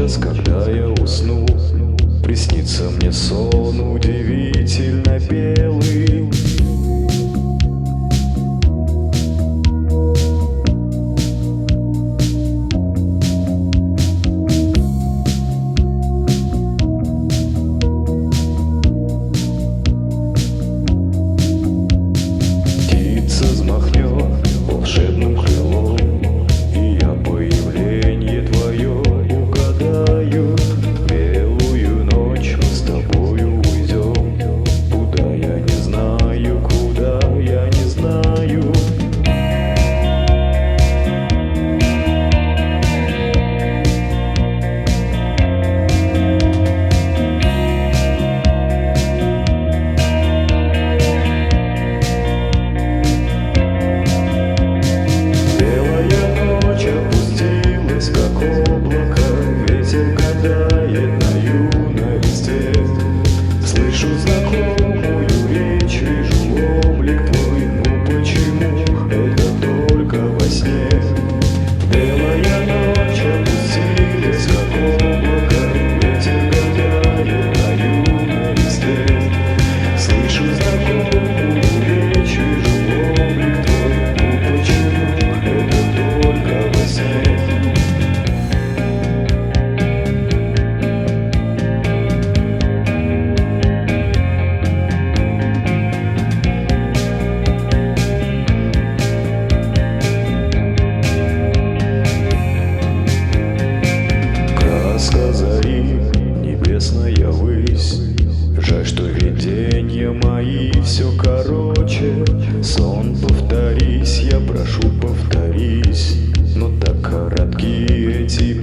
тотчас, когда я усну, приснится мне сон удивительно белый. Птица взмахнет волшебным крылом, и я появление твое угадаю. Белую ночь мы с тобою уйдем, куда я не знаю, куда я не знаю. Слышу знакомую речь, вижу облик твой, ну почему это только во сне? Белая ночь опустилась, как облако, ветер гадает на юном листе. Слышу знакомую речь, вижу облик твой, ну почему это только во сне? Зари, небесная высь, жаль, что видения мои все короче. Сон, повторись, я прошу, повторись, но так коротки эти